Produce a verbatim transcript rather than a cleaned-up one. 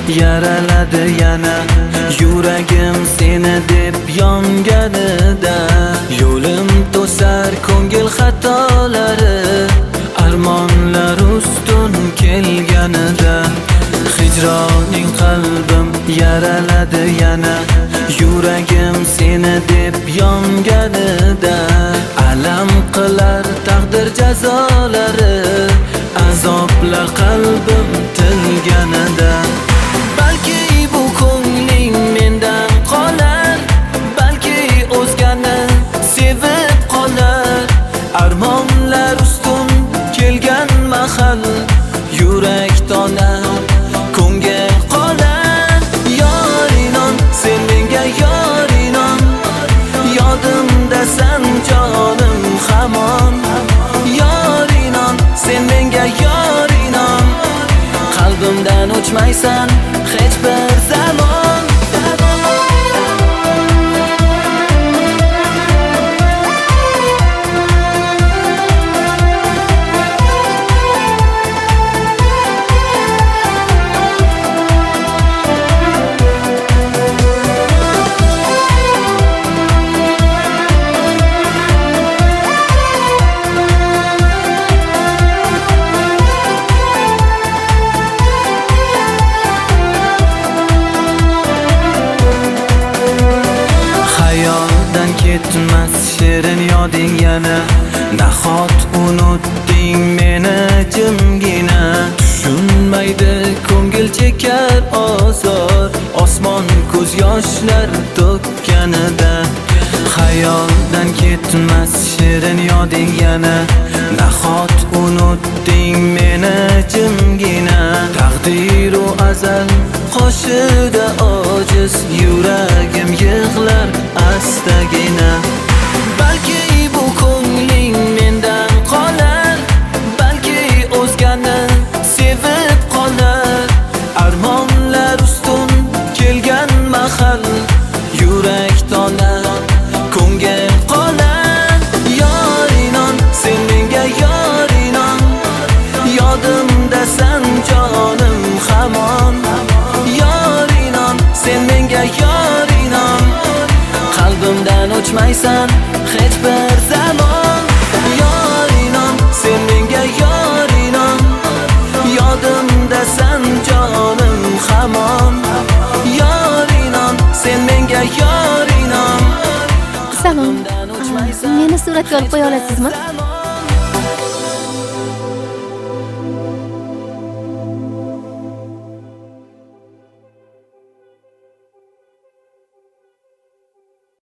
yaraladi yana. Yuragim seni deb yonganida, yo'lim to'sar ko'ngil xatolari, armonlar ustun kelganida. Hijroning qalbim yaraladi yana, yuragim seni deb yonganida. Alam qilar taqdir jazolari, azoblar qalbim tilganida. Balki bu ko'ngling mendan qolar, balki o'zgani sevib qolar. Armonlar ustun kelgan mahal, yurak tonar, ko'ngil qolar. Yorinon, sen menga yorinon, yodimdasan jonim hamon. Yorinon, sen menga yorinon, qalbimdan o'chmaysan hech bir zamon. Ketmas shirin yoding yana, nahot unutding meni jimgina. Tushunmaydi ko'ngil chekar ozor, osmon ko'z yoshlar to'kkanida. Xayoldan ketmas shirin yoding yana, nahot unutding meni jimgina. Taqdiru azal qoshida ojiz, yuragim yig'lar astagina. Balki bu ko'ngling mendan qolar, balki o'zgani sevib qolar. Armonlar ustun kelgan mahal, yurak tonar, ko'ngil qolar. Yorinon, sen menga yorinon, yodimdasan jonim hamon. Yorinon, sen menga yorinon, qalbimdan o'chmaysan hech bir zamon. Yorinon, sen menga yorinon, yodimdasan jonim hamon. Yorinon, sen menga yorinon. Salom. Meni suratga olib qo'ya olasizmi?